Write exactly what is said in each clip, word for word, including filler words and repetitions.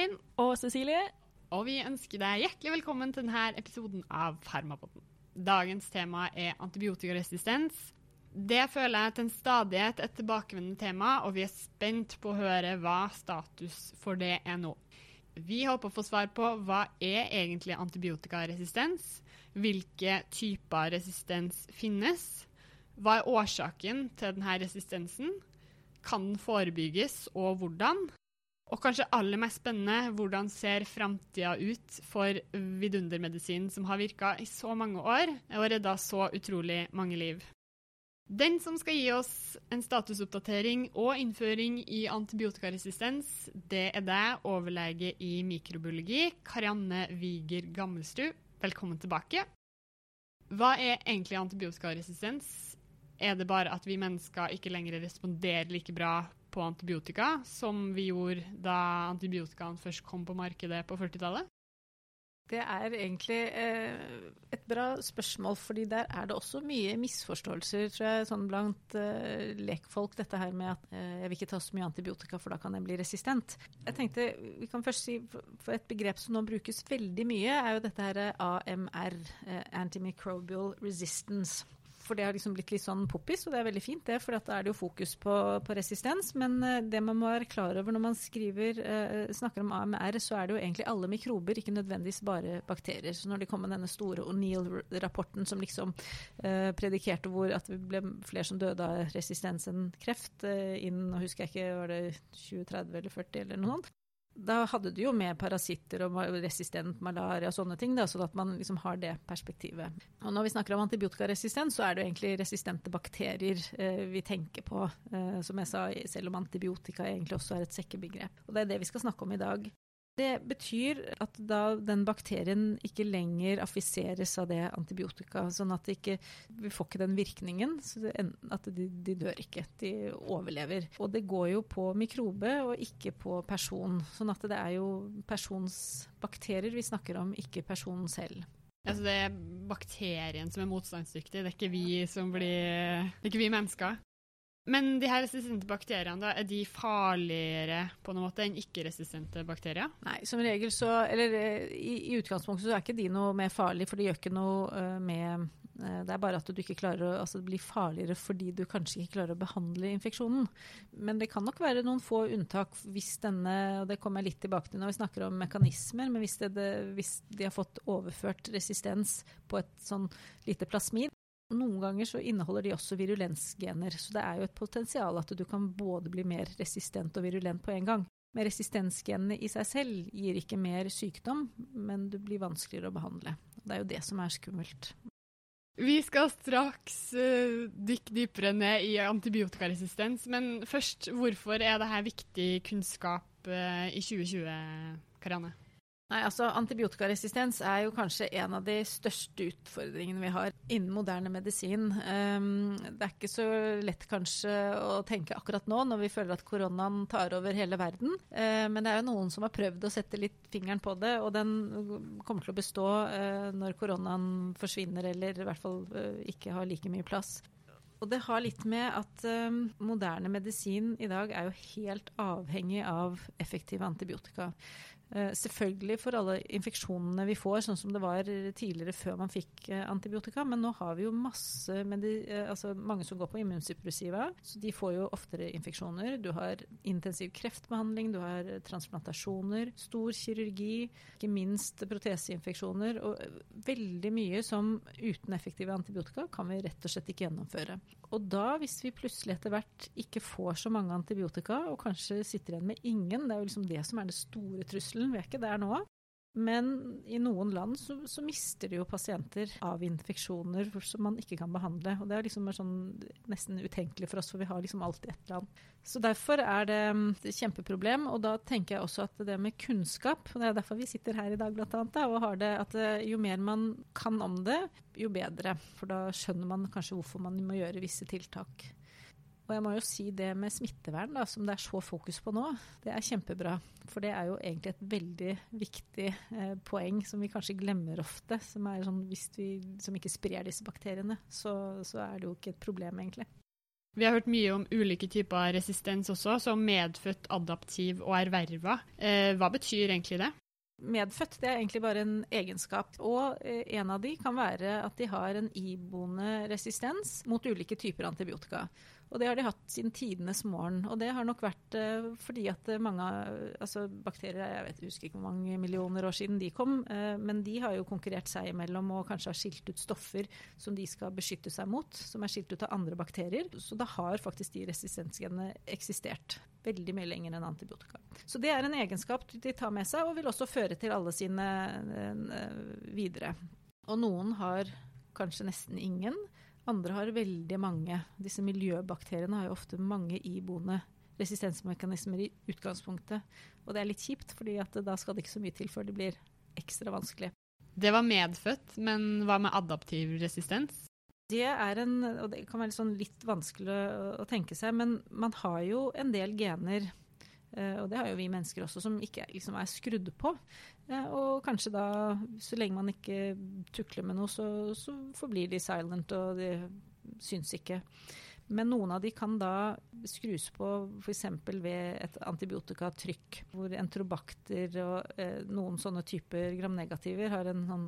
Karin og Cecilie, og vi ønsker deg hjertelig velkommen til denne episoden av Farmapodden. Dagens tema er antibiotikaresistens. Det føler jeg til en stadighet et tilbakevendende tema, og vi er spent på å høre hva status for det er nå. Vi håper å få svar på hva er egentlig antibiotikaresistens, hvilke typer resistens finnes, hva er årsaken til denne resistensen, kan den forebygges og hvordan? Og kanskje aller mest spennende, hvordan ser fremtiden ut for vidundermedisin som har virket i så mange år og reddet så utrolig mange liv. Den som skal gi oss en statusoppdatering og innføring i antibiotikaresistens, det er deg, overlege i mikrobiologi, Karianne Viger Gammelsrud. Velkommen tilbake. Hva er egentlig antibiotikaresistens? Er det bare at vi mennesker ikke lenger responderer like bra på antibiotika, som vi gjorde da antibiotikaen først kom på markedet på førtitallet? Det er egentlig eh, et bra spørsmål, fordi der er det også mye misforståelser, tror jeg, sånn blant eh, lekfolk, dette her med at eh, jeg vil ikke ta så mye antibiotika, for da kan jeg bli resistent. Jeg tenkte, vi kan først si, for et begrep som nå brukes veldig mye, er jo dette her A M R, eh, Antimicrobial Resistance. For det har liksom blitt litt sånn poppis, og det er veldig fint det, for da er det jo fokus på, på resistens. Men det man må være klar over når man skriver, eh, snakker om A M R, så er det jo egentlig alle mikrober, ikke nødvendigvis bare bakterier. Så når det kom med denne store O'Neill-rapporten som liksom eh, predikerte hvor at det ble flere som døde av resistens enn kreft, eh, innen, nå husker jeg ikke, var det tjue, tretti eller førti eller noe sånt. Da hadde du jo med parasitter og resistent malaria og sånne ting, da, så at man liksom har det perspektivet. Og når vi snakker om antibiotikaresistens, så er det jo egentlig resistente bakterier eh, vi tenker på, eh, som jeg sa, selv om antibiotika egentlig også er et sekkebegrep. Og det er det vi skal snakke om i dag. Det betyr at da den bakterien ikke lenger affiseres av det antibiotika, sånn at det ikke, vi får ikke den virkningen, så det, at de, de dør ikke, de overlever. Og det går jo på mikrobe og ikke på person, sånn at det er jo persons bakterier vi snakker om, ikke personen selv. Altså det er bakterien som er motstandsdyktig, det er ikke vi som blir, det er ikke vi mennesker. Men de her resistente bakteriene, da, er de farligere på noen måte enn ikke-resistente bakterier? Nei, som regel så, eller i, i utgangspunktet så er ikke de noe mer farlig, for de gjør ikke noe uh, med, uh, det er bare at du ikke klarer å, altså det blir farligere fordi du kanskje ikke klarer å behandle infeksjonen. Men det kan nok være noen få unntak hvis denne, og det kommer jeg litt tilbake til når vi snakker om mekanismer, men hvis, det, det, hvis de har fått overført resistens på et sånn lite plasmid, noen ganger så inneholder de også virulensgener, så det er jo et potensial at du kan både bli mer resistent og virulent på en gang. Men resistensgenene i seg selv gir ikke mer sykdom, men du blir vanskeligere å behandle. Det er jo det som er skummelt. Vi skal straks uh, dykke dypere ned i antibiotikaresistens, men først, hvorfor er dette viktig kunnskap uh, i tjue tjue, Karianne? Nei, altså antibiotikaresistens er jo kanskje en av de største utfordringene vi har innen moderne medisin. Um, det er ikke så lett kanskje å tenke akkurat nå, når vi føler at koronaen tar over hele verden. Uh, men det er jo noen som har prøvd å sette litt fingeren på det, og den kommer til å bestå uh, når koronaen forsvinner, eller i hvert fall uh, ikke har like mye plass. Og det har litt med at um, moderne medisin i dag er jo helt avhengig av effektive antibiotika. Uh, selvfølgelig for alle infeksjonene vi får, sånn som det var tidligere før man fikk uh, antibiotika, men nå har vi jo masse, medi- uh, altså mange som går på immunsuppressiva, så de får jo oftere infeksjoner. Du har intensiv kreftbehandling, du har transplantasjoner, stor kirurgi, ikke minst proteseinfeksjoner, og veldig mye som uten effektive antibiotika kan vi rett og slett ikke gjennomføre. Og da, hvis vi plutselig etter hvert ikke får så mange antibiotika, og kanskje sitter igjen med ingen, det er jo liksom det som er det store trusselen, vi er ikke der nå. Men i noen land så, så mister de jo pasienter av infeksjoner som man ikke kan behandle. Og det er liksom sånn, nesten utenkelig for oss, for vi har liksom alltid et eller annet. Så derfor er det et kjempeproblem, og da tenker jeg også at det med kunnskap, og det er derfor vi sitter her i dag blant annet, da, og har det at jo mer man kan om det, jo bedre. For da skjønner man kanskje hvorfor man må gjøre visse tiltak. Og jeg må jo si det med smittevern, da, som det er så fokus på nå, det er kjempebra. For det er jo egentlig et veldig viktig eh, poeng som vi kanskje glemmer ofte, som er sånn, hvis vi som ikke sprer disse bakteriene, så, så er det jo ikke et problem egentlig. Vi har hørt mye om ulike typer resistens også, som medfødt, adaptiv og erverva. Eh, hva betyr egentlig det? Medfødt, det er egentlig bare en egenskap, og en av de kan være at de har en iboende resistens mot ulike typer antibiotika. Og det har de hatt siden tidenes morgen, og det har nok vært eh, fordi at mange altså bakterier, jeg vet, husker ikke hvor mange millioner år siden de kom, eh, men de har jo konkurrert seg imellom og kanskje har skilt ut stoffer som de skal beskytte seg mot, som er skilt ut av andre bakterier. Så da har faktisk de resistensgenene eksistert veldig mye lenger enn antibiotika. Så det er en egenskap de tar med seg, og vil også føre til alle sine eh, videre. Og noen har kanskje nesten ingen. Andre har veldig mange. Disse miljøbakteriene har jo ofte mange iboende resistensmekanismer i utgangspunktet. Og det er litt kjipt, fordi at da skal det ikke så mye til før det blir ekstra vanskelig. Det var medfødt, men hva med adaptiv resistens? Det er en, og det kan være sånn litt vanskelig å, å tenke seg, men man har jo en del gener, og det har jo vi mennesker også, som ikke liksom er skrudd på. Og kanskje da, så lenge man ikke tukler med noe, så, så forblir de silent, og de syns ikke. Men noen av de kan da skrus på for eksempel ved et antibiotikatrykk, hvor enterobakter og eh, noen sånne typer gramnegativer har en sånn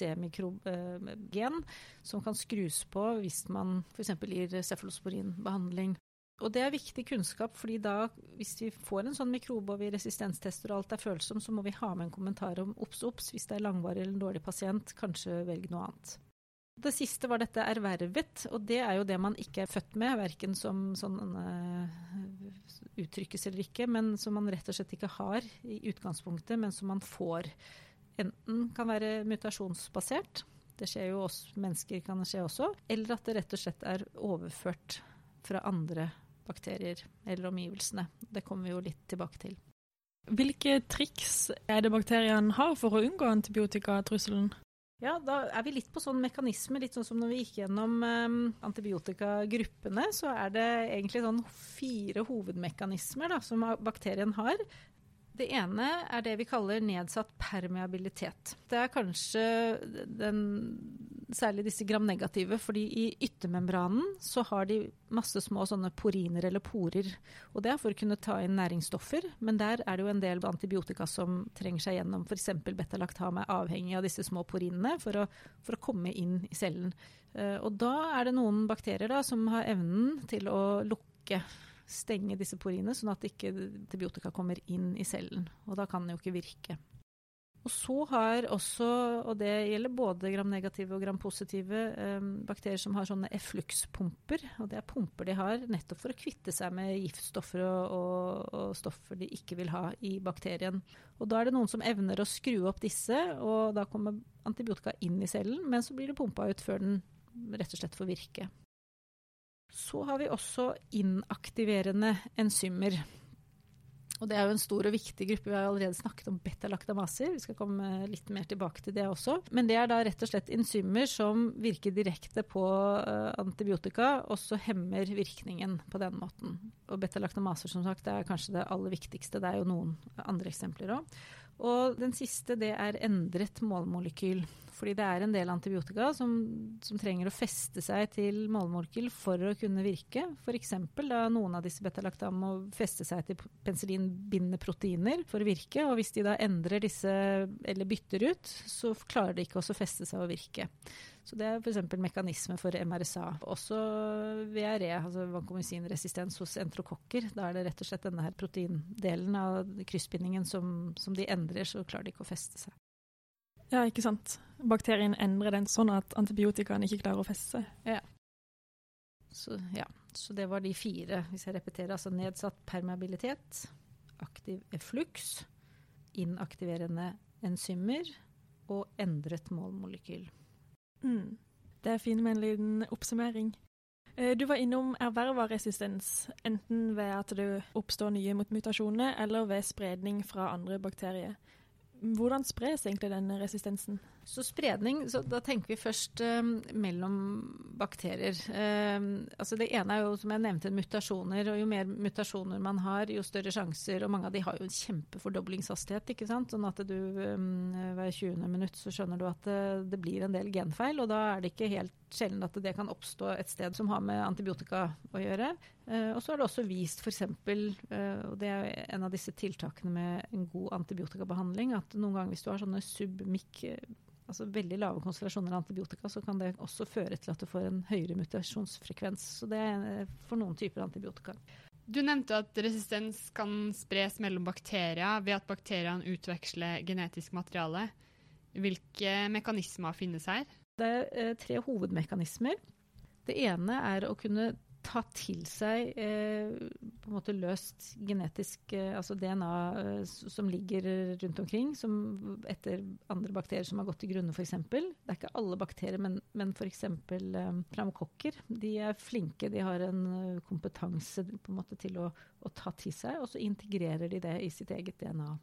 ampc-mikrogen eh, som kan skrus på hvis man for eksempel gir cefalosporin-behandling. Og det er viktig kunnskap, fordi da, hvis vi får en sånn mikrobe og vi resistenstester og alt er følsom, så må vi ha med en kommentar om ops, ops, hvis det er langvarig eller en dårlig pasient, kanskje velg noe annet. Det siste var dette ervervet, og det er jo det man ikke er født med, hverken som sånn uh, uttrykkes eller ikke, men som man rett og slett ikke har i utgangspunktet, men som man får. Enten kan være mutasjonsbasert, det skjer jo hos mennesker kan det skje også, eller at det rett og slett er overført fra andre bakterier eller omgivelsene. Det kommer vi jo litt tilbake til. Hvilke triks er det bakteriene har for å unngå antibiotikatrusselen? Ja, da er vi litt på sånn mekanisme, litt sånn som når vi gikk gjennom um, antibiotikagruppene, så er det egentlig sånn fire hovedmekanismer da, som bakterien har. Det ene er det vi kaller nedsatt permeabilitet. Det er kanskje den, særlig disse gramnegative, fordi i yttermembranen så har de masse små sånne poriner eller porer, og det er for å kunne ta inn næringsstoffer, men der er det jo en del antibiotika som trenger seg gjennom, for eksempel beta-lactam er avhengig av disse små porinene for å, for å komme inn i cellen. Og da er det noen bakterier da, som har evnen til å lukke stenge disse porinene, sånn at ikke antibiotika kommer inn i cellen, og da kan den jo ikke virke. Og så har også, og det gjelder både gramnegative og grampositive eh, bakterier som har sånne efflukspumper, og det er pumper de har nettopp for å kvitte seg med giftstoffer og, og, og stoffer de ikke vil ha i bakterien. Og da er det noen som evner å skru opp disse, og da kommer antibiotika inn i cellen, men så blir det pumpet ut før den rett og slett får virke. Så har vi også inaktiverende enzymer. Og det er jo en stor og viktig gruppe. Vi har allerede snakket om beta-laktamaser. Vi skal komme litt mer tilbake til det også. Men det er da rett og slett enzymer som virker direkte på antibiotika, og så hemmer virkningen på den måten. Og beta-laktamaser, som sagt, det er kanskje det aller viktigste. Det er jo noen andre eksempler også. Og den siste, det er endret målmolekyl. Fordi det er en del antibiotika som, som trenger å feste seg til målmolekyl for å kunne virke. For eksempel da noen av disse beta-lactam må feste seg til penicillinbindende proteiner for å virke, og hvis de da endrer disse eller bytter ut, så klarer de ikke også å feste seg og virke. Så det er for eksempel mekanisme for M R S A. Også V R E, altså vancomycin-resistens hos enterokokker. Da er det rett og slett denne her proteindelen av kryssbindingen som, som de endrer, så klarer de ikke å feste seg. Ja, ikke sant. Bakterien endrer den sånn at antibiotikaen ikke klarer å feste seg. Ja. Så, ja. Så det var de fire, hvis jeg repeterer, altså nedsatt permeabilitet, aktiv efflux, inaktiverende enzymer og endret målmolekyl. Mm. Det er fint med en liten oppsummering. Du var innom erverva resistens, enten ved at det oppstår nye mutasjoner eller ved spredning fra andre bakterier. Hvordan spres egentlig denne resistensen? Så spredning, så da tenker vi først eh, mellom bakterier. Eh, altså det ene er jo, som jeg nevnte, mutasjoner, og jo mer mutasjoner man har, jo større sjanser, og mange av de har jo en kjempefordoblingshastighet, ikke sant? Sånn at du eh, hver tjuende minutt så skjønner du at det, det blir en del genfeil, og da er det ikke helt sjelden at det kan oppstå et sted som har med antibiotika å gjøre. Eh, og så er det også vist for eksempel, eh, og det er en av disse tiltakene med en god antibiotikabehandling, at noen ganger hvis du har sånne submik, altså veldig lave konsentrasjoner av antibiotika, så kan det også føre til at du får en høyere mutasjonsfrekvens. Så det er for noen typer antibiotika. Du nevnte at resistens kan spres mellom bakterier ved at bakteriene utveksler genetisk materiale. Hvilke mekanismer finnes her? Det er eh, tre hovedmekanismer. Det ene er å kunne ta til seg eh, på en måte løst genetisk, eh, altså D N A eh, som ligger rundt omkring, som etter andre bakterier som har gått til grunne for eksempel. Det er ikke alle bakterier, men, men for eksempel eh, pneumokokker. De er flinke, de har en kompetanse på en måte til å, å ta til seg, og så integrerer de det i sitt eget D N A.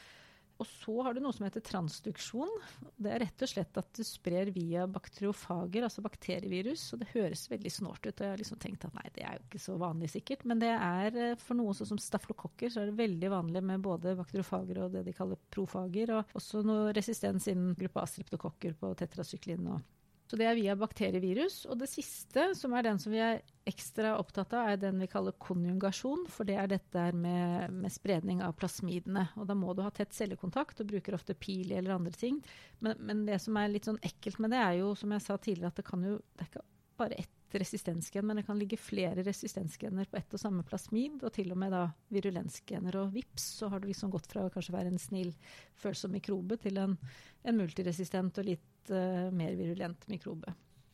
Og så har du noe som heter transduksjon. Det er rett og slett at du sprer via bakteriofager, altså bakterievirus, og det høres veldig snålt ut. Og jeg har liksom tenkt at nei, det er jo ikke så vanlig sikkert, men det er for noe sånn som stafylokokker, så er det veldig vanlig med både bakteriofager og det de kaller profager, og også noe resistens innen gruppe A-streptokokker på tetrasyklin. Og så det er via bakterievirus, og det siste, som er den som vi er ekstra opptatt av, er den vi kaller konjugasjon, for det er dette med, med spredning av plasmidene. Og da må du ha tett cellekontakt, og bruker ofte pili eller andre ting. Men, men det som er litt sånn ekkelt med det er jo, som jeg sa tidligere, at det kan jo, det er ikke bare ett resistensgen, men det kan ligge flere resistensgener på ett og samme plasmid, og til og med da virulensgener. Og vips, så har du liksom gått fra å kanskje være en snill, følsom mikrobe til en, en multiresistent og litt uh, mer virulent mikrobe.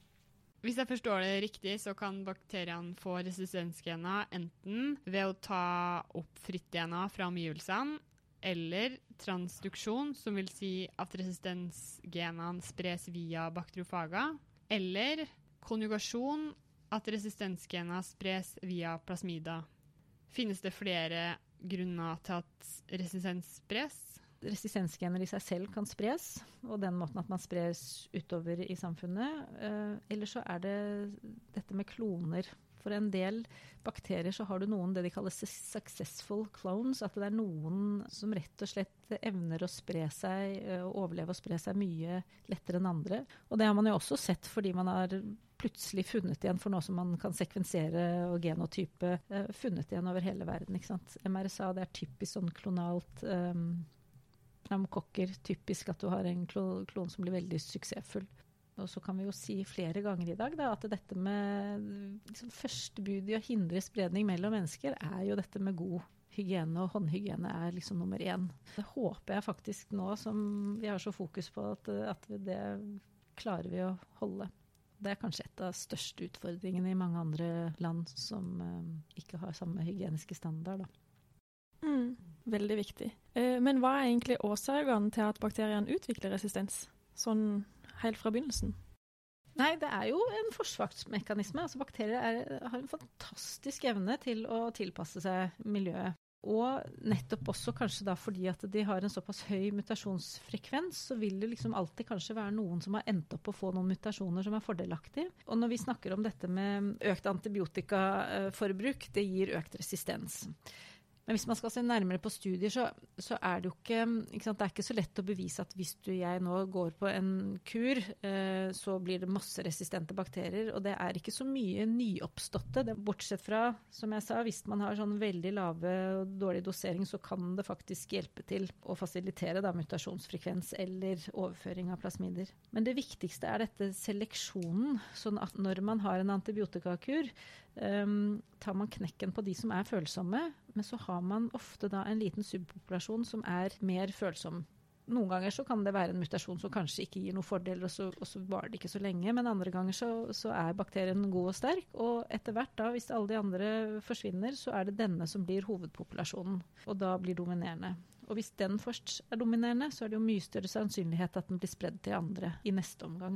Hvis jeg forstår det riktig, så kan bakteriene få resistensgener enten ved å ta opp fritt D N A fra omgivelsene, eller transduksjon, som vil si at resistensgenene spres via bakteriofager, eller konjugasjon, at resistensgener spres via plasmida. Finnes det flere grunner til at resistens spres? Resistensgener i seg selv kan spres, og den måten at man spres utover i samfunnet. Eh, eller så er det dette med kloner. For en del bakterier så har du noen det de kaller successful clones, at det er noen som rett og slett evner å spre seg, og overleve og spre seg mye lettere enn andre. Og det har man jo også sett fordi man har plutselig funnet igjen for noe som man kan sekvensere og genotype, eh, funnet igjen over hele verden, ikke sant? M R S A, det er typisk sånn klonalt um, pneumokokker, typisk at du har en klon som blir veldig suksessfull. Og så kan vi jo si flere ganger i dag da, at dette med liksom, første bud i å hindre spredning mellom mennesker er jo dette med god hygiene, og håndhygiene er liksom nummer én. Det håper jeg faktisk nå som vi har så fokus på at, at det klarer vi å holde. Det er kanskje et av største utfordringene i mange andre land som um, ikke har samme hygieniske standard da. Mm, veldig viktig. Eh, men hva er egentlig årsakene til at bakteriene utvikler resistens? Sånn helt fra begynnelsen? Nei, det er jo en forsvarsmekanisme. Altså, bakterier er, har en fantastisk evne til å tilpasse seg miljøet. Og nettopp også kanskje da fordi at de har en såpass høy mutasjonsfrekvens, så vil det liksom alltid kanskje være noen som har endt opp å få noen mutasjoner som er fordelaktige. Og når vi snakker om dette med økt antibiotikaforbruk, det gir økt resistens. Men hvis man skal se nærmere på studier, så, så er det jo ikke, ikke sant, det er ikke så lett å bevise at hvis du jeg nå går på en kur, eh, så blir det masse resistente bakterier, og det er ikke så mye nyoppståtte. Det, bortsett fra, som jeg sa, hvis man har sånn veldig lave og dårlig dosering, så kan det faktisk hjelpe til å fasilitere da, mutasjonsfrekvens eller overføring av plasmider. Men det viktigste er dette seleksjonen, sånn at når man har en antibiotikakur, Um, tar man knekken på de som er følsomme, men så har man ofte da en liten subpopulasjon som er mer følsom. Noen ganger så kan det være en mutasjon som kanskje ikke gir noen fordel, og så, og så varer det ikke så lenge, men andre ganger så, så er bakterien god og sterk, og etter hvert da, hvis alle de andre forsvinner, så er det denne som blir hovedpopulasjonen, og da blir dominerende. Og hvis den først er dominerende, så er det jo mye større sannsynlighet at den blir spredd til andre i neste omgang da.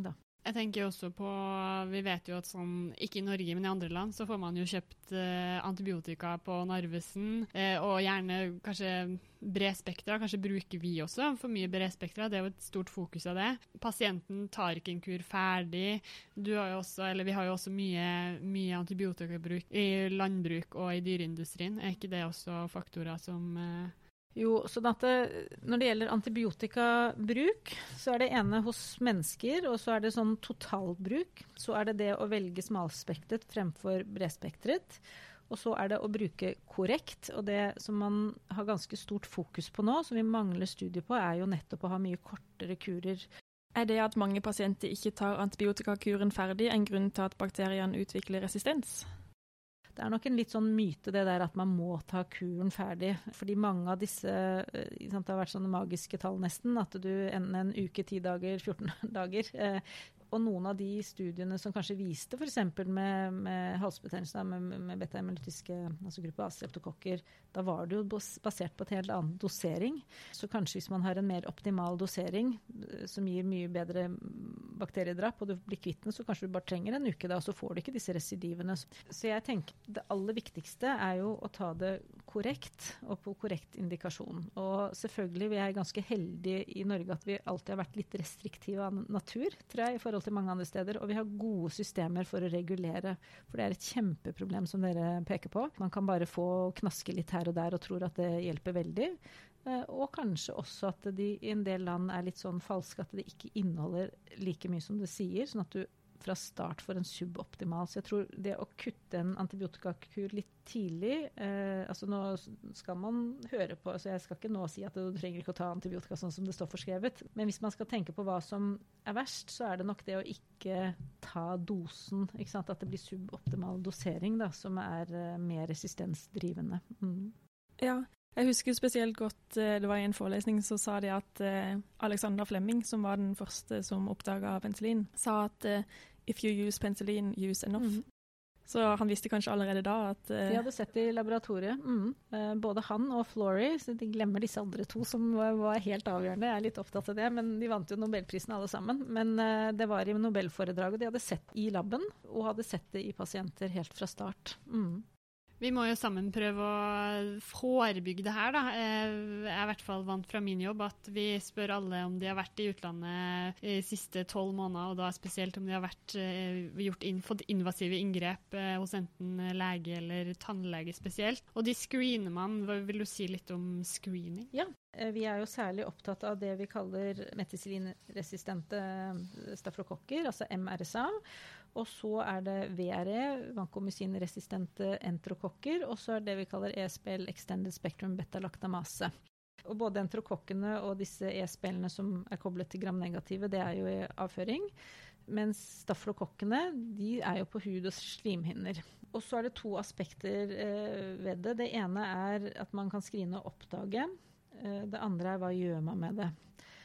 Jeg tenker også på, vi vet jo at sånn, ikke i Norge, men i andre land, så får man jo kjøpt eh, antibiotika på Narvesen, eh, og gjerne kanskje bredspektra, kanskje bruker vi også for mye bredspektra, det er jo et stort fokus av det. Pasienten tar ikke en kur ferdig, du har jo også, eller vi har jo også mye, mye antibiotikabruk i landbruk og i dyreindustrien. Er ikke det også faktorer som... Eh, Jo, så at det, når det gjelder antibiotikabruk, så er det ene hos mennesker, og så er det sånn totalbruk. Så er det det å velge smalspektret fremfor bredspektret. Og så er det å bruke korrekt, og det som man har ganske stort fokus på nå, som vi mangler studier på, er jo nettopp å ha mye kortere kurer. Er det at mange pasienter ikke tar antibiotikakuren ferdig en grunn til at bakteriene utvikler resistens? Det er nok en litt sånn myte det der at man må ta kuren ferdig, fordi mange av disse, det har vært sånne magiske tall nesten, at du enten en uke, ti dager, fjorten dager, eh, og noen av de studiene som kanskje viste for eksempel med, med halsbetennelse, med, med beta-hemolytiske, altså gruppe A streptokokker, da var det jo basert på et helt annen dosering. Så kanskje hvis man har en mer optimal dosering, som gir mye bedre bakteriedrap, og du blir kvitt den, så kanskje du bare trenger en uke da, og så får du ikke disse residivene. Så jeg tenker det aller viktigste er jo å ta det korrekt, og på korrekt indikasjon. Og selvfølgelig, vi er ganske heldige i Norge at vi alltid har vært litt restriktive av natur, tror jeg, i forhold til mange andre steder, og vi har gode systemer for å regulere, for det er et kjempeproblem som dere peker på. Man kan bare få knaske litt her og der og tror at det hjelper veldig, og kanskje også at de i en del land er litt sånn falske, at det ikke inneholder like mye som det sier, sånn at du fra start får en suboptimal. Så jeg tror det å kutte en antibiotikakur litt tidlig, eh, altså nå skal man høre på, så jeg skal ikke nå si at du trenger ikke å ta antibiotika sånn som det står forskrevet, men hvis man skal tenke på hva som er verst, så er det nok det å ikke ta dosen, ikke sant? At det blir suboptimal dosering da, som er eh, mer resistensdrivende. Mm. Ja, jeg husker spesielt godt, det var i en forelesning så sa de at uh, Alexander Fleming, som var den første som oppdaget penicillin, sa at uh, if you use penicillin, use enough. Mm. Så han visste kanskje allerede da at... Uh, de hadde sett det i laboratoriet. Mm. Uh, både han og Florey, så de glemmer disse andre to som var, var helt avgjørende. Jeg er litt opptatt av det, men de vant jo Nobelprisen alle sammen. Men uh, det var i Nobelforedraget de hadde sett i labben, og hadde sett det i pasienter helt fra start. Mm. Vi må jo sammen prøve å forebygge det her, da. Jeg er i hvert fall vant fra min jobb at vi spør alle om de har vært i utlandet de siste tolv måneder, og da spesielt om de har vært, gjort inn, fått invasive inngrep hos enten lege eller tannlege spesielt. Og de screener man. Vil du si litt om screening? Ja. Vi er jo særlig opptatt av det vi kaller meticillinresistente stafylokokker, altså M R S A. Og så er det V R E, vancomycin-resistente enterokokker, og så er det vi kaller E S B L Extended Spectrum Beta-lactamase. Og både enterokokkene og disse E S B L-ene som er koblet til gram-negative, det er jo i avføring. Mens stafylokokkene, de er jo på hud og slimhinner. Og så er det to aspekter eh, ved det. Det ene er at man kan skrine og oppdage. Det andre er hva gjør man med det.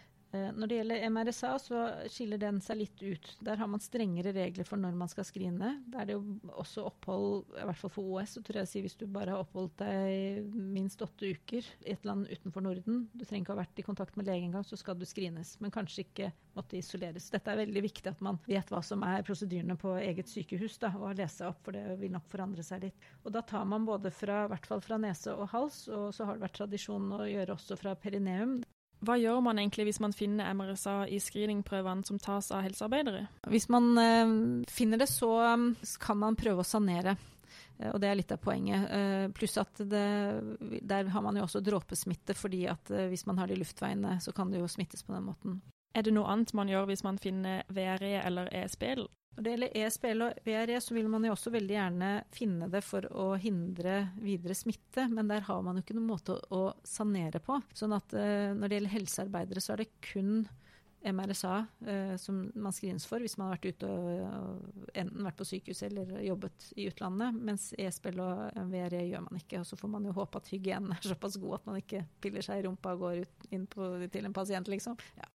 Når det gjelder M R S A, så skiller den seg litt ut. Der har man strengere regler for når man skal skrine. Der er det jo også opphold, i hvert fall for O S, så tror jeg å si hvis du bare har oppholdt deg minst åtte uker i et land utenfor Norden, du trenger ikke ha vært i kontakt med lege engang, så skal du skrines, men kanskje ikke måtte isoleres. Dette er veldig viktig at man vet hva som er prosedyrene på eget sykehus, da, og lese opp, for det vil nok forandre seg litt. Og da tar man både fra, i hvert fall fra nese og hals, og så har det vært tradisjon å gjøre også fra perineum. Hva gjør man egentlig hvis man finner M R S A i screeningprøvene som tas av helsearbeidere? Hvis man eh, finner det, så kan man prøve å sanere. Eh, og det er litt av poenget. Eh, pluss at det, der har man jo også dråpesmitte, fordi at eh, hvis man har det i luftveiene, så kan det jo smittes på den måten. Er det noe annet man gjør hvis man finner V R E eller E S B L? Når det gjelder E S B L og V R E, så vil man jo også veldig gjerne finne det for å hindre videre smitte, men der har man jo ikke noen måte å, å sanere på. Sånn at eh, når det gjelder helsearbeidere, så er det kun M R S A eh, som man screenes for hvis man har vært ute og, og enten vært på sykehus eller jobbet i utlandet, mens E S B L og V R E gjør man ikke, og så får man jo håpe at hygienen er såpass god at man ikke piller seg i rumpa og går ut inn på, til en pasient, liksom. Ja.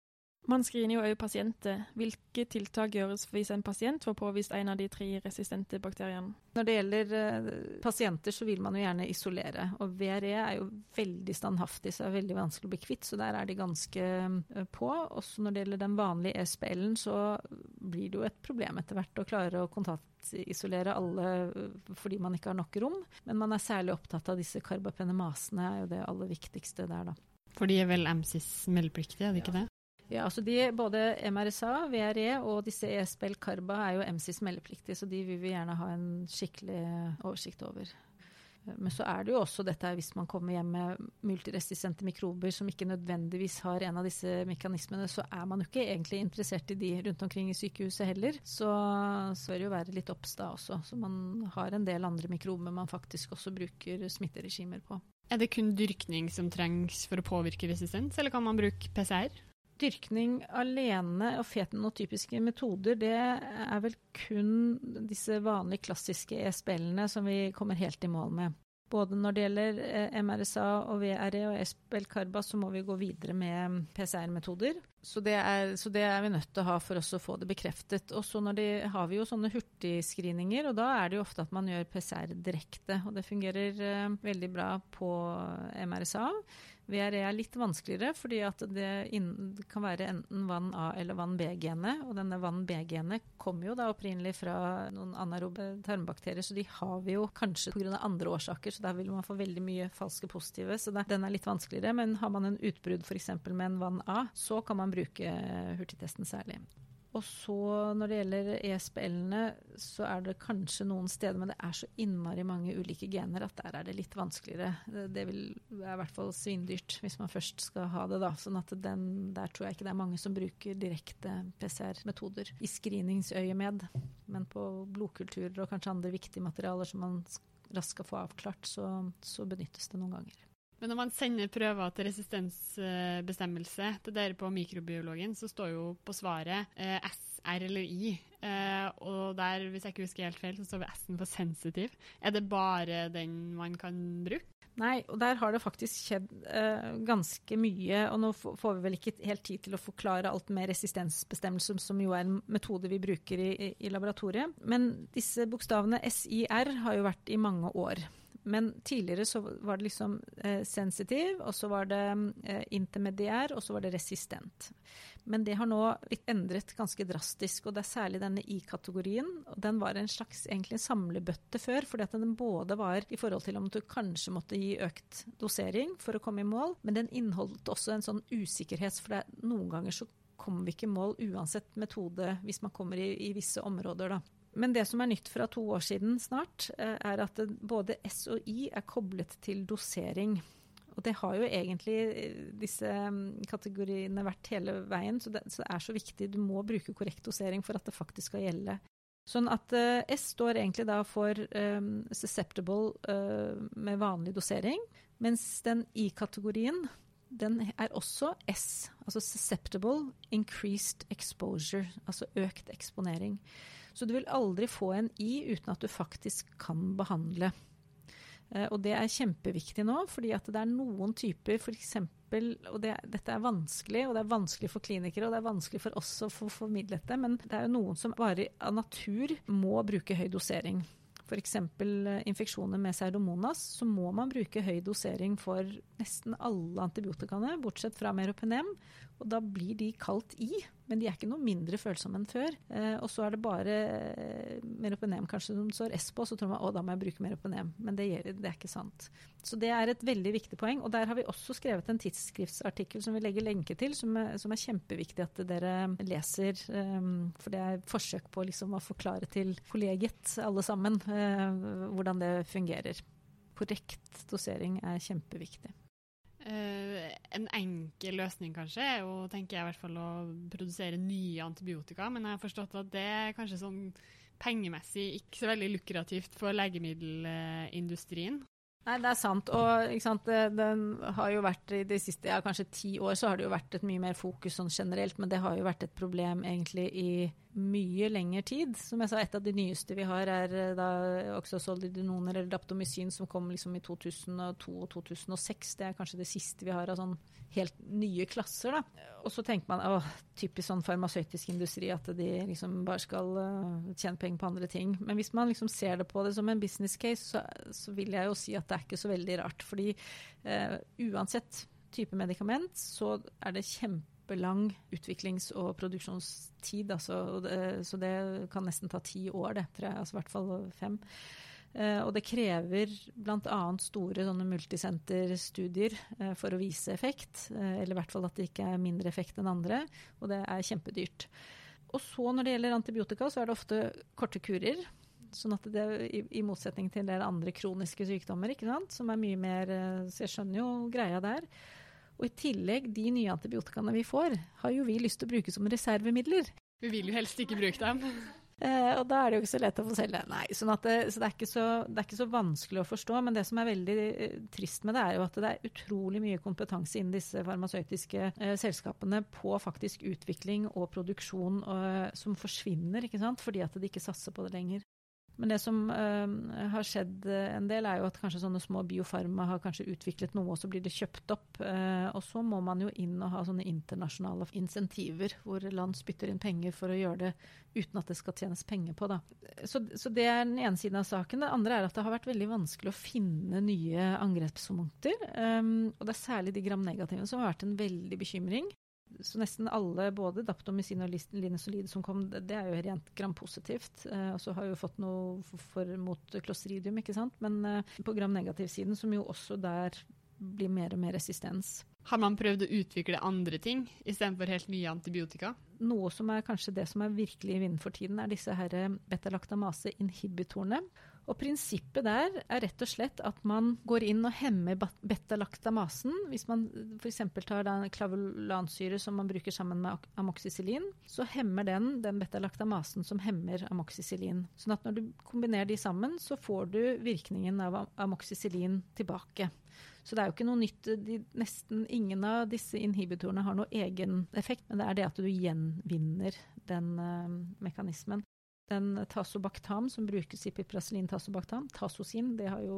Man screener jo også pasienter. Hvilke tiltak gjøres hvis en pasient får påvist en av de tre resistente bakteriene? Når det gjelder uh, pasienter, så vil man jo gjerne isolere. Og V R E er jo veldig standhaftig, så det er veldig vanskelig å bli kvitt. Så der er de ganske uh, på. Også når det gjelder den vanlige E S P L-en, så blir det jo et problem etter hvert å klare å kontaktisolere alle uh, fordi man ikke har nok rom. Men man er særlig opptatt av disse karbapenemasene, er jo det aller viktigste der da. For de er vel M S I S meldepliktige, er det ikke det? Ja, altså de, både M R S A, V R E og disse E S P L-karba er jo M S I S meldepliktige, så de vil vi gjerne ha en skikkelig oversikt over. Men så er det jo også dette hvis man kommer hjem med multiresistente mikrober som ikke nødvendigvis har en av disse mekanismene, så er man jo ikke egentlig interessert i de rundt omkring i sykehuset heller. Så, så bør det jo være litt oppstad også, så man har en del andre mikrober man faktisk også bruker smitteregimer på. Er det kun dyrkning som trengs for å påvirke resistens, eller kan man bruke P C R? Dyrkning alene og fenotypiske metoder, det er vel kun disse vanlige klassiske E S P L-ene som vi kommer helt i mål med. Både når det gjelder M R S A og V R E og E S P L-karba, så må vi gå videre med P C R-metoder. Så det, er, så det er vi nødt til å ha for oss å få det bekreftet. Og så når de, har vi jo sånne hurtigscreeninger, og da er det jo ofte at man gjør P C R direkte. Og det fungerer uh, veldig bra på M R S A. V R E er litt vanskeligere, fordi at det, inn, det kan være enten vann A eller vann B-genet, og denne vann B-genet kommer jo da opprinnelig fra noen anaerobe tarmbakterier, så de har vi jo kanskje på grunn av andre årsaker, så der vil man få veldig mye falske positive, så det, den er litt vanskeligere, men har man en utbrudd for eksempel med en vann A, så kan man bruke hurtigtesten særlig. Og så når det gjelder E S P L-ene, så er det kanskje noen steder, men det er så innmari mange ulike gener at der er det litt vanskeligere. Det, det vil være i hvert fall svindyrt hvis man først skal ha det da. Sånn at den, der tror jeg ikke det er mange som bruker direkte P C R-metoder i screeningsøye med. Men på blodkulturer og kanskje andre viktige materialer som man raskt skal få avklart, så, så benyttes det noen ganger. Men når man sender prøver til resistensbestemmelse til dere på mikrobiologen, så står jo på svaret eh, S, R eller I. Eh, og der, hvis jeg ikke husker helt feil, så står vi S-en for sensitiv. Er det bare den man kan bruke? Nei, og der har det faktisk skjedd eh, ganske mye, og nå får vi vel ikke helt tid til å forklare alt med resistensbestemmelse, som jo er en metode vi bruker i, i, i laboratoriet. Men disse bokstavene S I R har jo vært i mange år. Men tidligere så var det liksom eh, sensitiv, og så var det eh, intermediær, og så var det resistent. Men det har nå blitt endret ganske drastisk, og det er særlig denne I-kategorien. Og den var en slags egentlig samlebøtte før, fordi at den både var i forhold til om du kanskje måtte gi økt dosering for å komme i mål, men den inneholdt også en sånn usikkerhet, for det, noen ganger så kommer vi ikke i mål uansett metode hvis man kommer i, i visse områder da. Men det som er nytt fra to år siden snart, er at både S og I er koblet til dosering. Og det har jo egentlig disse kategoriene vært hele veien, så det, så det er så viktig. Du må bruke korrekt dosering for at det faktisk skal gjelde. Sånn at uh, S står egentlig da for um, susceptible uh, med vanlig dosering, mens den I-kategorien, den er også S, altså susceptible increased exposure, altså økt eksponering. Så du vil aldri få en I uten at du faktisk kan behandle. Eh, og det er kjempeviktig nå, fordi at det er noen typer, for eksempel, og det, dette er vanskelig, og det er vanskelig for klinikere, og det er vanskelig for oss å få formidlet det, men det er jo noen som bare av natur må bruke høy dosering. For eksempel infeksjoner med pseudomonas, så må man bruke høy dosering for nesten alle antibiotikaene, bortsett fra meropenem, og da blir de kalt I, men de er ikke noe mindre følsomme enn før. Eh, og så er det bare meropenem kanskje som står S på, så tror man, å, da må jeg bruke meropenem, men det, det er ikke sant. Så det er et veldig viktig poeng, og der har vi også skrevet en tidsskriftsartikkel som vi legger lenke til, som er, som er kjempeviktig at dere leser, um, for det er forsøk på liksom å forklare til kollegiet, alle sammen, uh, hvordan det fungerer. Korrekt dosering er kjempeviktig. Uh, en enkel løsning kanskje er jo, tenker jeg i hvert fall, å produsere nye antibiotika, men jeg har forstått at det er kanskje sånn pengemessig ikke så veldig lukrativt for legemiddelindustrien. Nei, det er sant, og ikke sant, det, den har jo vært i de siste, ja, kanskje ti år så har det jo vært et mye mer fokus sånn generelt, men det har jo vært et problem egentlig i mye lengre tid. Som jeg sa, et av de nyeste vi har er da oxazolidinone eller daptomycin som kom liksom i to tusen og to og to tusen og seks. Det er kanskje det siste vi har av sånn helt nye klasser da. Og så tenker man, åh, typisk sånn farmasøytisk industri at de liksom bare skal uh, tjene penger på andre ting. Men hvis man liksom ser det på det som en business case, så, så vil jeg jo si at det er ikke så veldig rart. Fordi uh, uansett type medikament, så er det kjempelang utviklings- og produksjonstid. Altså, det, så det kan nesten ta ti år, det, tror jeg, altså i hvert fall fem. Uh, og det krever blant annet store sånne multisenterstudier uh, for å vise effekt, uh, eller i hvert fall at det ikke er mindre effekt enn andre, og det er kjempedyrt. Og så når det gjelder antibiotika, så er det ofte korte kurer, sånn at det i, i motsetning til en del andre kroniske sykdommer, ikke sant, som er mye mer, uh, så jeg skjønner jo greia der. Og i tillegg, de nye antibiotikaene vi får, har jo vi lyst til å bruke som reservemidler. Vi vil jo helst ikke bruke dem. Eh, og da er det jo ikke så lett å få selge. Nei, sånn at det, så det, er ikke så, det er ikke så vanskelig å forstå, men det som er veldig eh, trist med det er jo at det er utrolig mye kompetanse innen disse farmasøytiske eh, selskapene på faktisk utvikling og produksjon eh, som forsvinner, ikke sant? Fordi at de ikke satser på det lenger. Men det som uh, har skjedd en del er jo at kanskje sånne små biofarma har kanskje utviklet noe, og så blir det kjøpt opp. Uh, og så må man jo inn og ha sånne internasjonale insentiver, hvor land spytter inn penger for å gjøre det uten at det skal tjenes penger på. Da. Så, så det er den ene siden av saken. Det andre er at det har vært veldig vanskelig å finne nye angrepspunkter. Um, og det er særlig de gram-negative som har vært en veldig bekymring. Så nesten alle, både daptomycin og linezolid som kom, det er jo rent gram-positivt. Eh, og så har vi jo fått noe for, for, mot Clostridium, ikke sant? Men eh, på gram-negativ-siden, som jo også der blir mer og mer resistens. Har man prøvd å utvikle andre ting, i stedet for helt nye antibiotika? Noe som er kanskje det som er virkelig i vinden for tiden, er disse her beta-laktamase-inhibitorene. Og prinsippet der er rett og slett at man går inn og hemmer beta-laktamasen. Hvis man for eksempel tar den klavulansyre som man bruker sammen med amoxicillin, så hemmer den den beta-laktamasen som hemmer amoxicillin. Sånn at når du kombinerer de sammen, så får du virkningen av amoxicillin tilbake. Så det er jo ikke noe nytt. De, nesten ingen av disse inhibitorene har noe egen effekt, men det er det at du gjenvinner den uh, mekanismen. Den tasobactam som brukes i piperacillin tasobactam, tasosin, det har jo,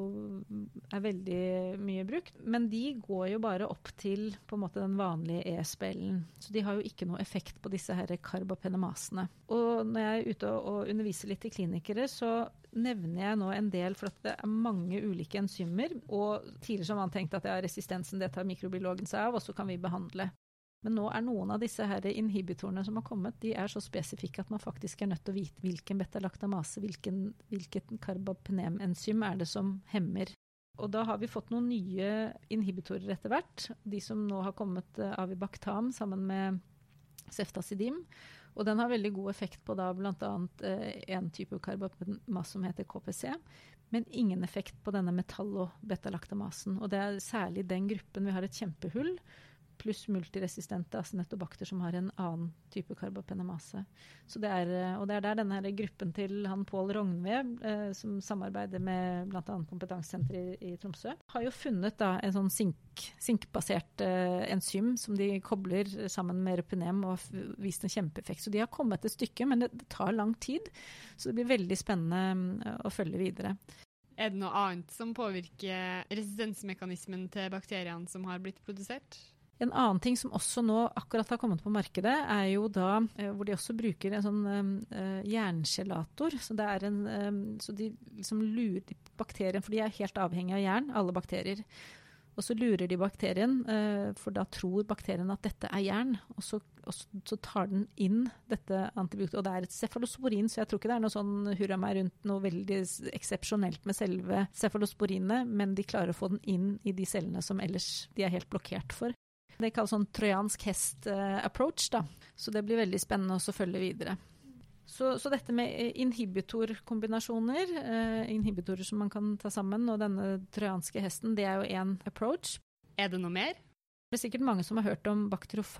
er veldig mye brukt. Men de går jo bare opp til på en måte den vanlige E S B L-en. Så de har jo ikke noe effekt på disse her karbapenemasene. Og når jeg er ute og underviser litt til klinikere, så nevner jeg nå en del, for at det er mange ulike enzymer. Og tidligere som man tenkte at ja, resistensen, det tar mikrobiologen seg av, og så kan vi behandle. Men nå er noen av disse her inhibitorene som har kommet, de er så spesifikke at man faktisk er nødt til å vite hvilken beta-laktamase, hvilken, hvilket karbapenemenzym er det som hemmer. Og da har vi fått noen nye inhibitorer etter hvert, de som nå har kommet uh, avibactam sammen med ceftazidime, og den har veldig god effekt på da blant annet uh, en type karbapenemase som heter K P C, men ingen effekt på denne metallo-beta-laktamasen, og det er særlig den gruppen vi har et kjempehull, pluss multiresistente acinetobakter som har en annen type karbapenemase. Så det er, og det er der denne her gruppen til han Pål Rognve, eh, som samarbeider med blant annet kompetansesenter i, i Tromsø, har jo funnet da en sånn sink, sinkbasert eh, enzym som de kobler sammen med repunem og har vist en kjempeeffekt. Så de har kommet et stykke, men det, det tar lang tid, så det blir veldig spennende å følge videre. Er det noe annet som påvirker resistensmekanismen til bakteriene som har blitt produsert? En annen ting som også nå akkurat har kommet på markedet, er jo da eh, hvor de også bruker en sånn eh, jerngelator. Så, det er en, eh, så de liksom lurer bakterien, for de er helt avhengig av jern, alle bakterier. Og så lurer de bakterien, eh, for da tror bakterien at dette er jern, og så, og så tar den inn dette antibiotikum. Og det er et cefalosporin, så jeg tror ikke det er noe sånn hurra meg rundt noe veldig eksepsjonelt med selve cefalosporinet, men de klarer å få den inn i de cellene som ellers de er helt blokkert for. Det kalles sånn trojansk hest-approach, da. Så det blir veldig spennende å følge videre. Så, så dette med inhibitorkombinasjoner, eh, inhibitorer som man kan ta sammen, og denne trojanske hesten, det er jo en approach. Er det noe mer? Det er sikkert mange som har hørt om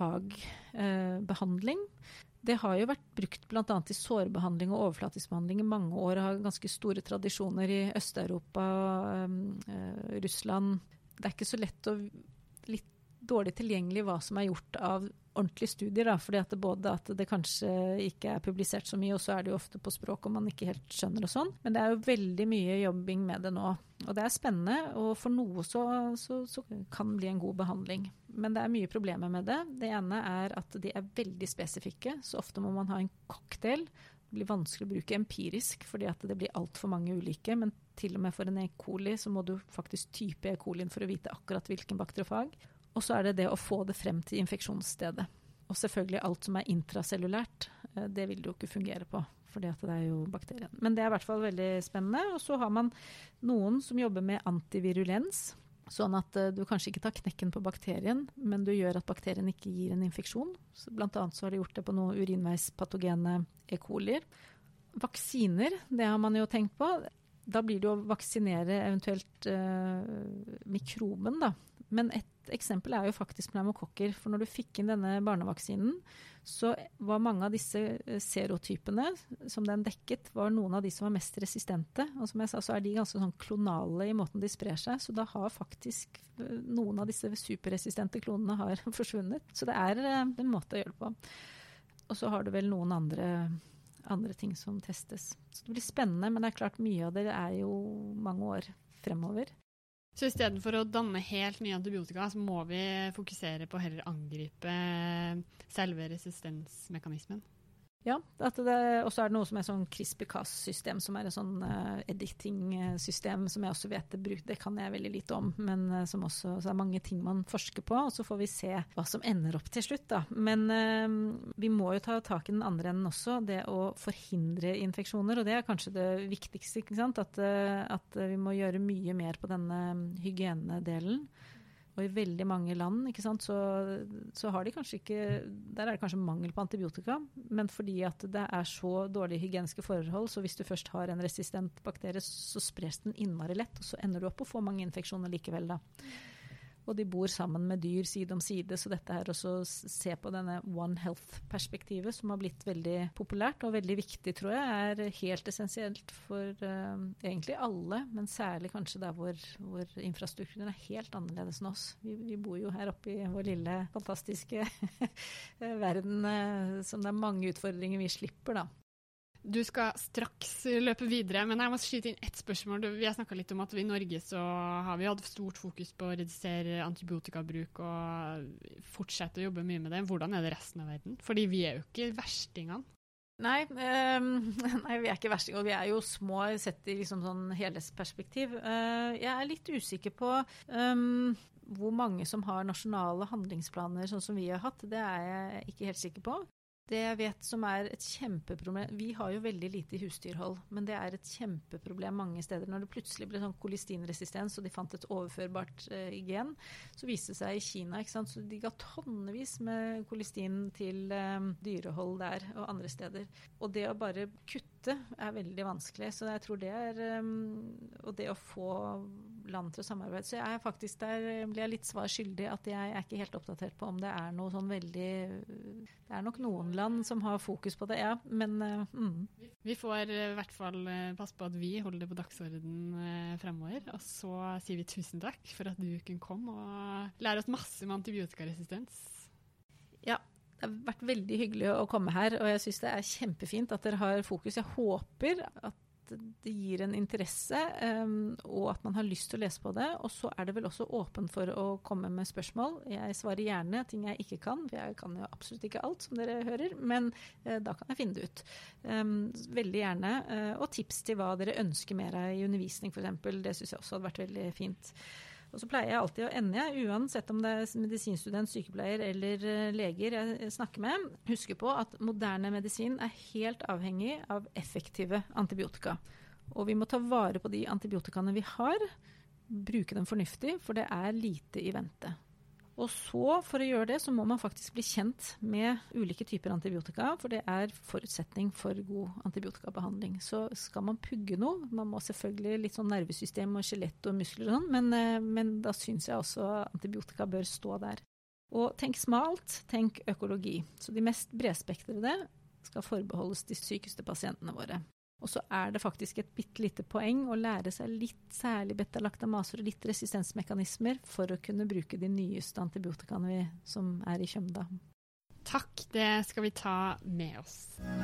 bakteriofagbehandling. Eh, det har jo vært brukt blant annet i sårbehandling og overflatisk behandling i mange år, og har ganske store tradisjoner i Øst-Europa, eh, Russland. Det er ikke så lett å litt dårlig tilgjengelig hva som er gjort av ordentlige studier, da, fordi at det både at det kanskje ikke er publisert så mye, og så er det jo ofte på språk og man ikke helt skjønner og sånn. Men det er jo veldig mye jobbing med det nå. Og det er spennende, og for noe så, så, så kan det bli en god behandling. Men det er mye problemer med det. Det ene er at de er veldig spesifikke, så ofte må man ha en cocktail. Det blir vanskelig å bruke empirisk, fordi at det blir alt for mange ulike, men til og med for en E. coli så må du faktisk type E. colien for å vite akkurat hvilken bakteriofag. Og så er det det å få det frem til infeksjonsstedet. Og selvfølgelig alt som er intracellulært, det vil det jo ikke fungere på, fordi at det er jo bakterien. Men det er i hvert fall veldig spennende. Og så har man noen som jobber med antivirulens, sånn at du kanskje ikke tar knekken på bakterien, men du gjør at bakterien ikke gir en infeksjon. Så blant annet så har de gjort det på noen urinveispatogene E. colier. Vaksiner, det har man jo tenkt på. Da blir det jo å vaksinere eventuelt uh, mikroben da. Men et eksempel er jo faktisk pneumokokker, for når du fikk inn denne barnevaksinen, så var mange av disse serotypene som den dekket, var noen av de som var mest resistente. Og som jeg sa, så er de ganske sånn klonale i måten de sprer seg, så da har faktisk noen av disse superresistente klonene har forsvunnet. Så det er en måte å gjøre det på. Og så har du vel noen andre, andre ting som testes. Så det blir spennende, men det er klart mye av det er jo mange år fremover. Så i stedet for å danne helt nye antibiotika, så må vi fokusere på å heller angripe selve resistensmekanismen. Ja, at det, og så er det noe som er sånn CRISPR-Cas-system, som er et sånn uh, editing-system som jeg også vet det bruker. Det kan jeg veldig lite om, men uh, som også, så er mange ting man forsker på, og så får vi se hva som ender opp til slutt da. Men uh, vi må jo ta tak i den andre enden også, det å forhindre infeksjoner, og det er kanskje det viktigste, ikke sant? At, uh, at vi må gjøre mye mer på denne hygienedelen. Og i veldig mange land, ikke sant, så, så har de kanskje ikke, der er det kanskje mangel på antibiotika, men fordi at det er så dårlige hygieniske forhold, så hvis du først har en resistent bakterie, så spres den innmari lett, og så ender du opp å få mange infeksjoner likevel da. Og de bor sammen med dyr side om side, så dette er også å se på denne One Health-perspektivet, som har blitt veldig populært og veldig viktig, tror jeg, er helt essensielt for uh, egentlig alle, men særlig kanskje der hvor, hvor infrastrukturen er helt annerledes enn oss. Vi, vi bor jo her oppe i vår lille, fantastiske verden, uh, som det er mange utfordringer vi slipper da. Du skal straks løpe videre, men jeg må skyte inn ett spørsmål. Vi har snakket litt om at vi i Norge så har vi hatt stort fokus på å redusere antibiotikabruk og fortsette å jobbe mye med det. Hvordan er det resten av verden? Fordi vi er jo ikke verstingene. Nei, um, nei, vi er ikke versting, og vi er jo små sett i liksom sånn helhetsperspektiv. Uh, jeg er litt usikker på um, hvor mange som har nasjonale handlingsplaner sånn som vi har hatt. Det er jeg ikke helt sikker på. Det jeg vet som er et kjempeproblem, vi har jo veldig lite husdyrhold, men det er et kjempeproblem mange steder. Når det plutselig ble sånn kolistinresistens, og de fant et overførbart eh, gen, så viste det seg i Kina, ikke sant? Så de ga tonnevis med kolistin til eh, dyrehold der og andre steder. Og det å bare kutte er veldig vanskelig, så jeg tror det er, um, og det å få land til å samarbeide, så jeg er faktisk der, blir jeg litt svar skyldig at jeg er ikke helt oppdatert på om det er noe sånn veldig, det er nok noen land som har fokus på det, ja, men uh, mm. Vi får i hvert fall passe på at vi holder det på dagsordenen fremover, og så sier vi tusen takk for at du kunne komme og lære oss masse med antibiotikaresistens. Ja, det har vært veldig hyggelig å komme her, og jeg synes det er kjempefint at dere har fokus. Jeg håper at det gir en interesse, um, og at man har lyst til å lese på det. Og så er det vel også åpen for å komme med spørsmål. Jeg svarer gjerne ting jeg ikke kan, for jeg kan jo absolutt ikke alt som dere hører, men uh, da kan jeg finne det ut. Um, veldig gjerne. Uh, og tips til hva dere ønsker mer av i undervisning, for eksempel. Det synes jeg også hadde vært veldig fint. Og så pleier jeg alltid å ende, uansett om det er medisinstudent, sykepleier eller leger jeg snakker med, huske på at moderne medisin er helt avhengig av effektive antibiotika. Og vi må ta vare på de antibiotikaene vi har, bruke dem fornuftig, for det er lite i vente. Og så, for å gjøre det, så må man faktisk bli kjent med ulike typer antibiotika, for det er forutsetning for god antibiotikabehandling. Så skal man pugge noe, man må selvfølgelig litt sånn nervesystem og skjelett og muskler og sånn, men, men da synes jeg også antibiotika bør stå der. Og tenk smalt, tenk økologi. Så de mest bredspektrede skal forbeholdes de sykeste pasientene våre. Og så er det faktisk et bitte lite poeng å lære seg litt særlig beta-laktamaser og litt resistensmekanismer for å kunne bruke de nyeste antibiotikaene vi, som er i kjømda. Takk, det skal vi ta med oss.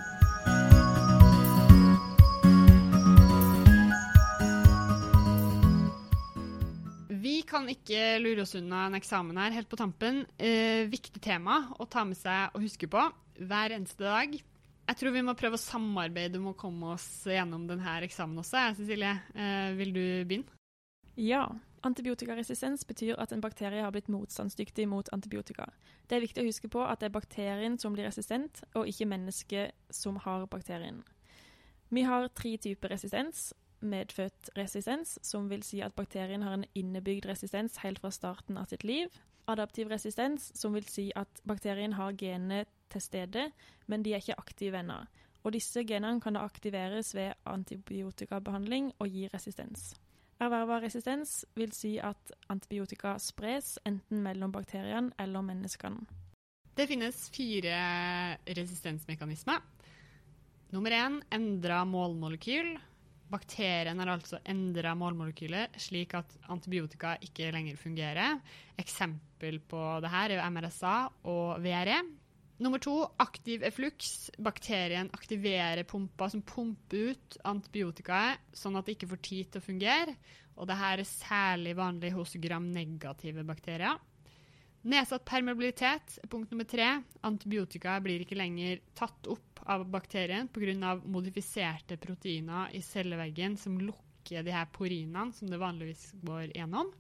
Vi kan ikke lure oss unna en eksamen her helt på tampen. Eh, viktig tema å ta med seg og huske på hver eneste dag. Jeg tror vi må prøve å samarbeide om å komme oss gjennom denne eksamen også. Cecilie, eh, vil du begynne? Ja, antibiotikaresistens betyr at en bakterie har blitt motstandsdyktig mot antibiotika. Det er viktig å huske på at det er bakterien som blir resistent, og ikke mennesket som har bakterien. Vi har tre typer resistens. Medfødt resistens, som vil si at bakterien har en innebygd resistens helt fra starten av sitt liv. Adaptiv resistens, som vil si at bakterien har genene til stede, men de er ikke aktive ennå. Og disse genene kan da aktiveres ved antibiotikabehandling og gi resistens. Ervervet resistens vil si at antibiotika spres enten mellom bakteriene eller menneskene. Det finnes fire resistensmekanismer. Nummer én, endret målmolekyl. Bakterien har altså endret målmolekylet slik at antibiotika ikke lenger fungerer. Eksempel på det her er jo M R S A og V R E. Nummer to, aktiv efflux. Bakterien aktiverer pumpa som pumper ut antibiotikaet, sånn at det ikke får tid til å fungere. Og dette er særlig vanlig hos gram-negative bakterier. Nedsatt permeabilitet er punkt nummer tre. Antibiotika blir ikke lenger tatt opp av bakterien på grunn av modifiserte proteiner i celleveggen som lukker de her porinene som det vanligvis går gjennom.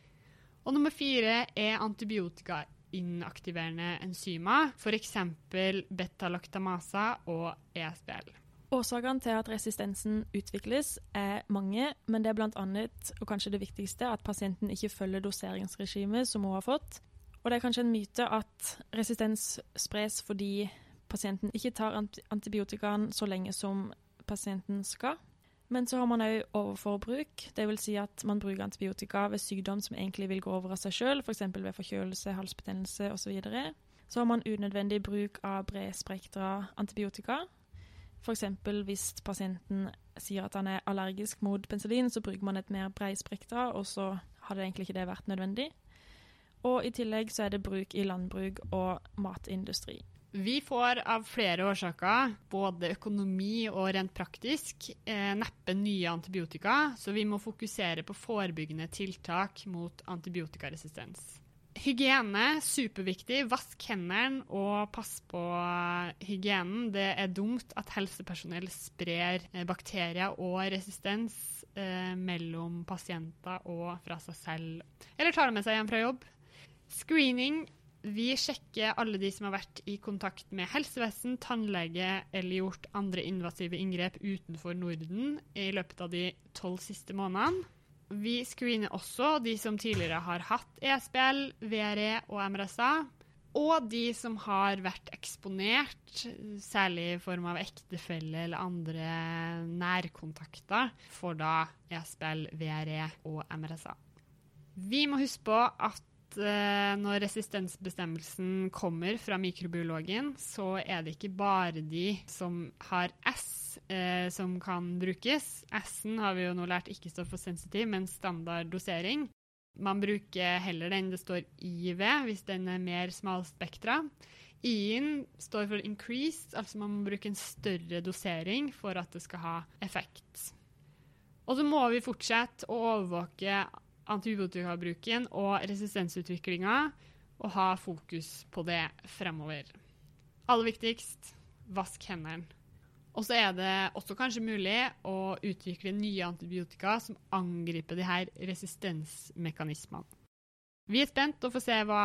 Og nummer fire er antibiotika-inaktiverende enzymer, for eksempel beta-lactamasa og E S B L. Årsakene til at resistensen utvikles er mange, men det er blant annet, og kanskje det viktigste, at pasienten ikke følger doseringsregimet som hun har fått. Og det er kanskje en myte at resistens spres fordi pasienten ikke tar antibiotikaen så lenge som pasienten skal. Men så har man også overforbruk. Det vil si at man bruker antibiotika ved sykdom som egentlig vil gå over av seg selv, for eksempel ved forkjølelse, halsbetennelse og så videre. Så har man unødvendig bruk av bredspektra antibiotika. For eksempel hvis pasienten sier at han er allergisk mot penicillin, så bruker man et mer bredspektra, og så hadde egentlig ikke det vært nødvendig. Og i tillegg så er det bruk i landbruk og matindustri. Vi får av flere årsaker, både økonomi og rent praktisk, eh, neppe nye antibiotika, så vi må fokusere på forebyggende tiltak mot antibiotikaresistens. Hygiene, superviktig. Vask hendene og pass på hygienen. Det er dumt at helsepersonell sprer eh, bakterier og resistens eh, mellom pasienter og fra seg selv. Eller tar det med seg hjem fra jobb. Screening. Vi sjekker alle de som har vært i kontakt med helsevesen, tannlege eller gjort andre invasive inngrep utenfor Norden i løpet av de tolv siste månedene. Vi screener også de som tidligere har hatt E S B L, V R E og M R S A, og de som har vært eksponert, særlig i form av ektefelle eller andre nærkontakter, for da E S B L, V R E og M R S A. Vi må huske på at når resistensbestemmelsen kommer fra mikrobiologen, så er det ikke bare de som har S eh, som kan brukes. S-en har vi jo nå lært ikke står for sensitiv, men standard dosering. Man bruker heller den det står I ved, hvis den er mer smalspektra. I-en står for increased, altså man må bruke en større dosering for at det skal ha effekt. Og så må vi fortsette å overvåke antibiotikabruken og resistensutviklingen, og ha fokus på det fremover. Aller viktigst, vask hendene. Og så er det også kanskje mulig å utvikle nye antibiotika som angriper de her resistensmekanismene. Vi er spent å få se hva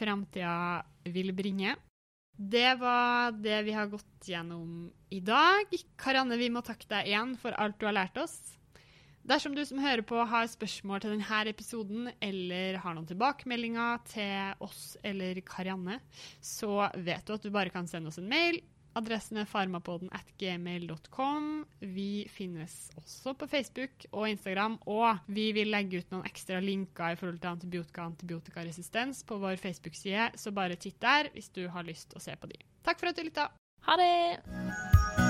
fremtiden vil bringe. Det var det vi har gått gjennom i dag. Karianne, vi må takke deg igjen for alt du har lært oss. Dersom du som hører på har spørsmål til denne episoden, eller har noen tilbakemeldinger til oss eller Karianne, så vet du at du bare kan sende oss en mail. Adressen er farmapodden at gmail dot com. Vi finnes også på Facebook og Instagram, og vi vil legge ut noen ekstra linker i forhold til antibiotika og antibiotikaresistens på vår Facebook-side, så bare titt der hvis du har lyst å se på de. Takk for at du lyttet. Ha det!